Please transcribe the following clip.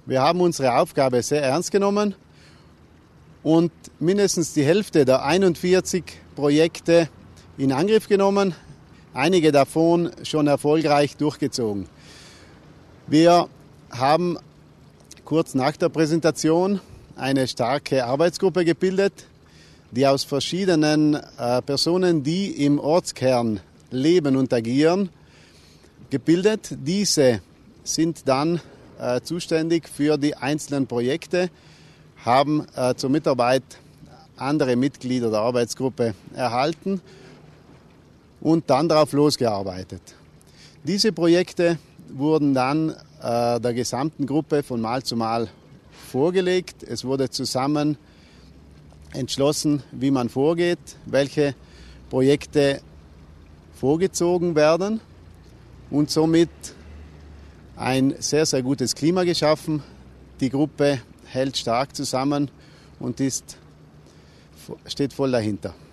Wir haben unsere Aufgabe sehr ernst genommen und mindestens die Hälfte der 41 Projekte in Angriff genommen, einige davon schon erfolgreich durchgezogen. Wir haben kurz nach der Präsentation eine starke Arbeitsgruppe gebildet, die aus verschiedenen Personen, die im Ortskern leben und agieren, gebildet. Diese sind dann zuständig für die einzelnen Projekte, haben zur Mitarbeit andere Mitglieder der Arbeitsgruppe erhalten und dann darauf losgearbeitet. Diese Projekte wurden dann der gesamten Gruppe von Mal zu Mal vorgelegt. Es wurde zusammen entschlossen, wie man vorgeht, welche Projekte vorgezogen werden und somit ein sehr, sehr gutes Klima geschaffen. Die Gruppe hält stark zusammen und steht voll dahinter.